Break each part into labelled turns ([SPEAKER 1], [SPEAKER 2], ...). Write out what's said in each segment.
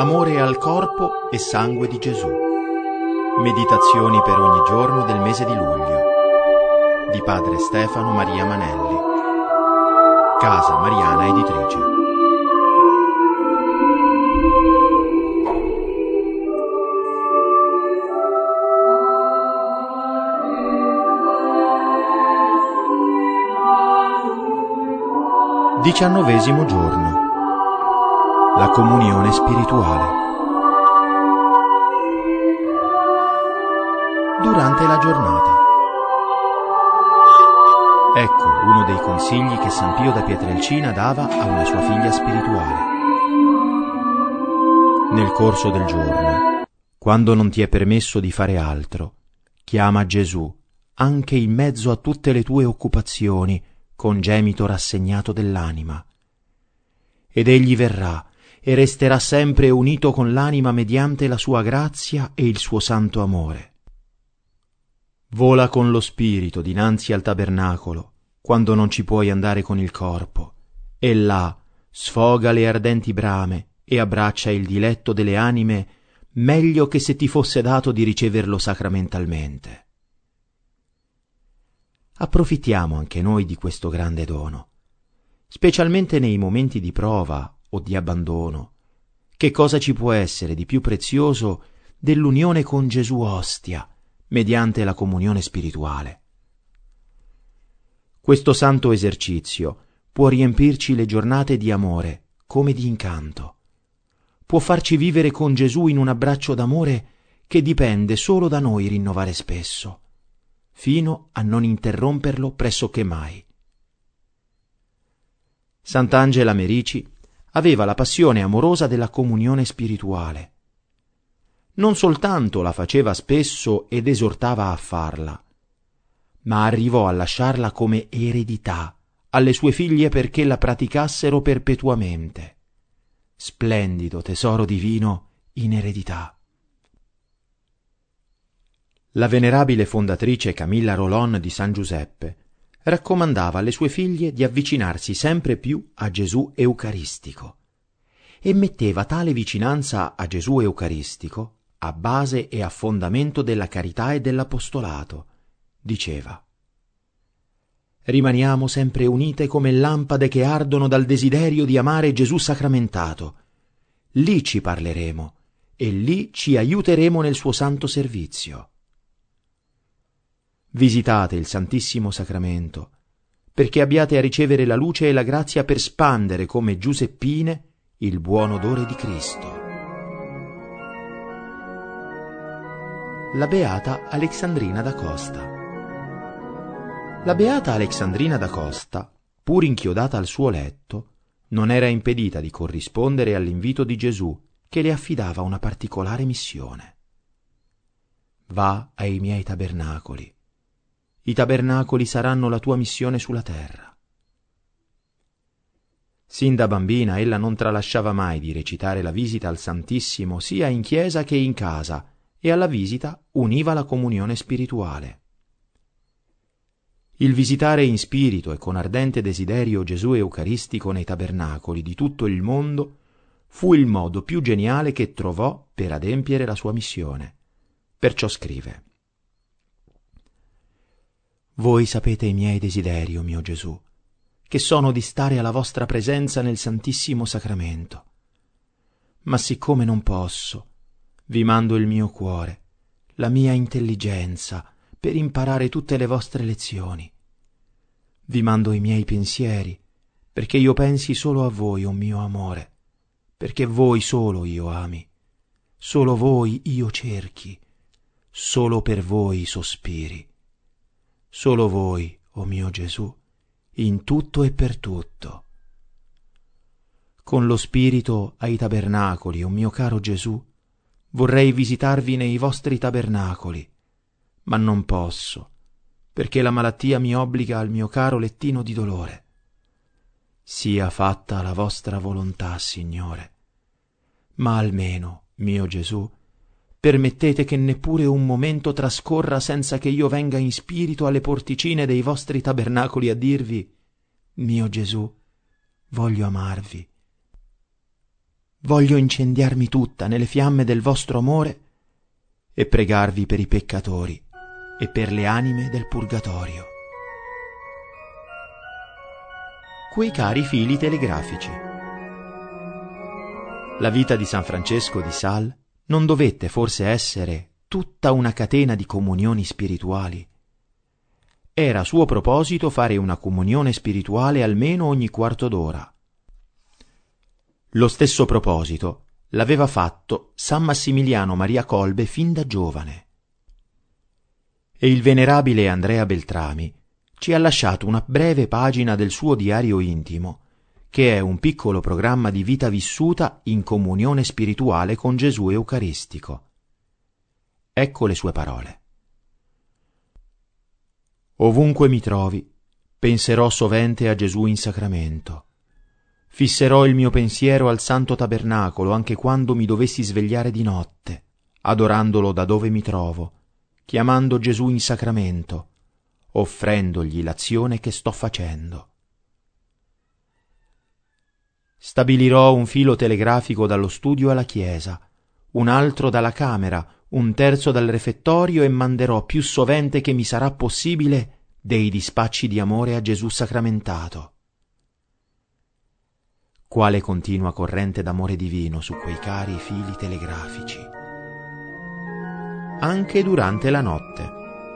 [SPEAKER 1] amore al corpo e sangue di Gesù. Meditazioni per ogni giorno del mese di luglio. Di padre Stefano Maria Manelli. Casa Mariana Editrice. Diciannovesimo giorno. La comunione spirituale. Durante la giornata. Ecco uno dei consigli che San Pio da Pietrelcina dava a una sua figlia spirituale. Nel corso del giorno, quando non ti è permesso di fare altro, chiama Gesù, anche in mezzo a tutte le tue occupazioni, con gemito rassegnato dell'anima. Ed egli verrà e resterà sempre unito con l'anima mediante la sua grazia e il suo santo amore. Vola con lo spirito dinanzi al tabernacolo, quando non ci puoi andare con il corpo, e là sfoga le ardenti brame e abbraccia il diletto delle anime meglio che se ti fosse dato di riceverlo sacramentalmente. Approfittiamo anche noi di questo grande dono, specialmente nei momenti di prova o di abbandono. Che cosa ci può essere di più prezioso dell'unione con Gesù ostia, mediante la comunione spirituale? Questo santo esercizio può riempirci le giornate di amore come di incanto. Può farci vivere con Gesù in un abbraccio d'amore che dipende solo da noi rinnovare spesso, fino a non interromperlo pressoché mai. Sant'Angela Merici aveva la passione amorosa della comunione spirituale. Non soltanto la faceva spesso ed esortava a farla, ma arrivò a lasciarla come eredità alle sue figlie perché la praticassero perpetuamente. Splendido tesoro divino in eredità. La venerabile fondatrice Camilla Rolon di San Giuseppe raccomandava alle sue figlie di avvicinarsi sempre più a Gesù Eucaristico e metteva tale vicinanza a Gesù Eucaristico a base e a fondamento della carità e dell'apostolato. Diceva: rimaniamo sempre unite come lampade che ardono dal desiderio di amare Gesù sacramentato. Lì ci parleremo e lì ci aiuteremo nel suo santo servizio. Visitate il Santissimo Sacramento, perché abbiate a ricevere la luce e la grazia per spandere come Giuseppine il buon odore di Cristo. La beata Alexandrina da Costa. La beata Alexandrina da Costa, pur inchiodata al suo letto, non era impedita di corrispondere all'invito di Gesù che le affidava una particolare missione. Va ai miei tabernacoli. I tabernacoli saranno la tua missione sulla terra. Sin da bambina ella non tralasciava mai di recitare la visita al Santissimo sia in chiesa che in casa, e alla visita univa la comunione spirituale. Il visitare in spirito e con ardente desiderio Gesù Eucaristico nei tabernacoli di tutto il mondo fu il modo più geniale che trovò per adempiere la sua missione. Perciò scrive: voi sapete i miei desideri, o mio Gesù, che sono di stare alla vostra presenza nel Santissimo Sacramento. Ma siccome non posso, vi mando il mio cuore, la mia intelligenza, per imparare tutte le vostre lezioni. Vi mando i miei pensieri, perché io pensi solo a voi, o mio amore, perché voi solo io ami, solo voi io cerchi, solo per voi sospiri. Solo voi, o mio Gesù, in tutto e per tutto. Con lo spirito ai tabernacoli, o mio caro Gesù, vorrei visitarvi nei vostri tabernacoli, ma non posso, perché la malattia mi obbliga al mio caro lettino di dolore. Sia fatta la vostra volontà, Signore, ma almeno, mio Gesù, permettete che neppure un momento trascorra senza che io venga in spirito alle porticine dei vostri tabernacoli a dirvi: mio Gesù, voglio amarvi, voglio incendiarmi tutta nelle fiamme del vostro amore e pregarvi per i peccatori e per le anime del purgatorio. Quei cari fili telegrafici. La vita di San Francesco di Sales non dovette forse essere tutta una catena di comunioni spirituali? Era suo proposito fare una comunione spirituale almeno ogni quarto d'ora. Lo stesso proposito l'aveva fatto San Massimiliano Maria Kolbe fin da giovane. E il venerabile Andrea Beltrami ci ha lasciato una breve pagina del suo diario intimo, che è un piccolo programma di vita vissuta in comunione spirituale con Gesù Eucaristico. Ecco le sue parole. Ovunque mi trovi, penserò sovente a Gesù in sacramento. Fisserò il mio pensiero al Santo Tabernacolo anche quando mi dovessi svegliare di notte, adorandolo da dove mi trovo, chiamando Gesù in sacramento, offrendogli l'azione che sto facendo. Stabilirò un filo telegrafico dallo studio alla chiesa, un altro dalla camera, un terzo dal refettorio e manderò più sovente che mi sarà possibile dei dispacci di amore a Gesù sacramentato. Quale continua corrente d'amore divino su quei cari fili telegrafici. Anche durante la notte.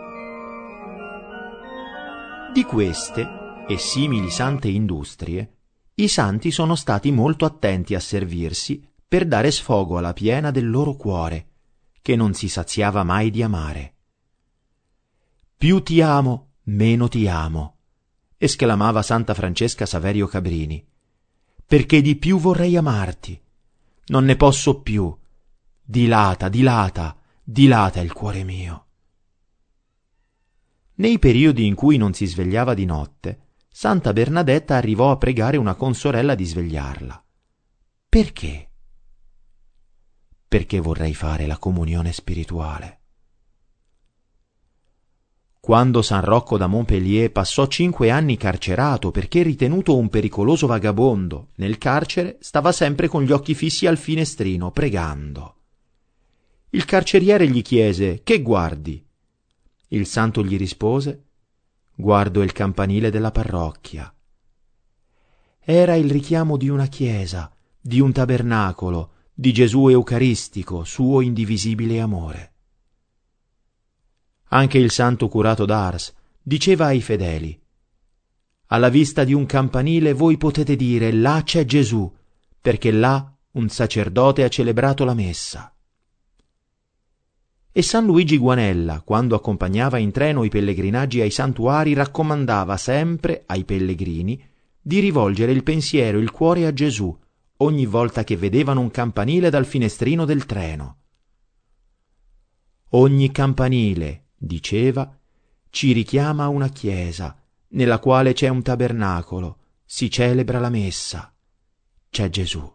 [SPEAKER 1] Di queste e simili sante industrie, i santi sono stati molto attenti a servirsi per dare sfogo alla piena del loro cuore, che non si saziava mai di amare. Più ti amo, meno ti amo, esclamava Santa Francesca Saverio Cabrini, perché di più vorrei amarti, non ne posso più, dilata, dilata, dilata il cuore mio. Nei periodi in cui non si svegliava di notte, Santa Bernadetta arrivò a pregare una consorella di svegliarla. Perché? Perché vorrei fare la comunione spirituale. Quando San Rocco da Montpellier passò 5 anni carcerato perché ritenuto un pericoloso vagabondo, nel carcere stava sempre con gli occhi fissi al finestrino, pregando. Il carceriere gli chiese: «Che guardi?» Il santo gli rispose: «Guardo il campanile della parrocchia». Era il richiamo di una chiesa, di un tabernacolo, di Gesù Eucaristico, suo indivisibile amore. Anche il santo curato d'Ars diceva ai fedeli: «Alla vista di un campanile voi potete dire: là c'è Gesù, perché là un sacerdote ha celebrato la messa». E San Luigi Guanella, quando accompagnava in treno i pellegrinaggi ai santuari, raccomandava sempre ai pellegrini di rivolgere il pensiero e il cuore a Gesù ogni volta che vedevano un campanile dal finestrino del treno. Ogni campanile, diceva, ci richiama a una chiesa, nella quale c'è un tabernacolo, si celebra la messa, c'è Gesù.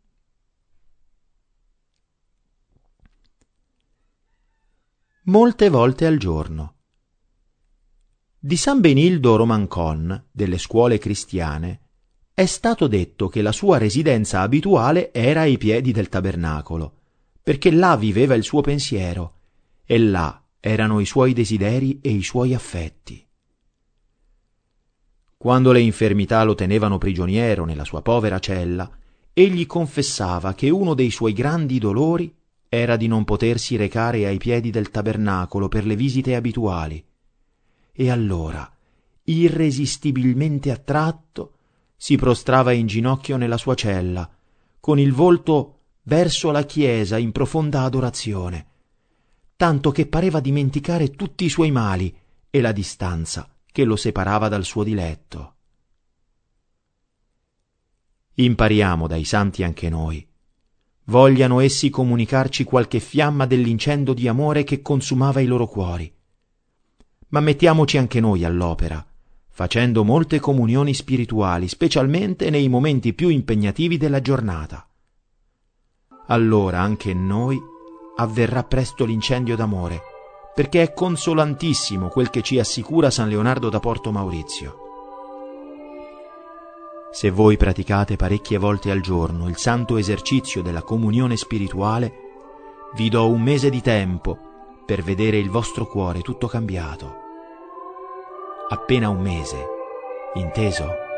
[SPEAKER 1] Molte volte al giorno. Di San Benildo Romancon, delle scuole cristiane, è stato detto che la sua residenza abituale era ai piedi del tabernacolo, perché là viveva il suo pensiero e là erano i suoi desideri e i suoi affetti. Quando le infermità lo tenevano prigioniero nella sua povera cella, egli confessava che uno dei suoi grandi dolori era di non potersi recare ai piedi del tabernacolo per le visite abituali, e allora, irresistibilmente attratto, si prostrava in ginocchio nella sua cella, con il volto verso la chiesa in profonda adorazione, tanto che pareva dimenticare tutti i suoi mali e la distanza che lo separava dal suo diletto. Impariamo dai santi anche noi. Vogliano essi comunicarci qualche fiamma dell'incendio di amore che consumava i loro cuori. Ma mettiamoci anche noi all'opera, facendo molte comunioni spirituali, specialmente nei momenti più impegnativi della giornata. Allora anche in noi avverrà presto l'incendio d'amore, perché è consolantissimo quel che ci assicura San Leonardo da Porto Maurizio. Se voi praticate parecchie volte al giorno il santo esercizio della comunione spirituale, vi do 1 mese di tempo per vedere il vostro cuore tutto cambiato. Appena 1 mese, inteso?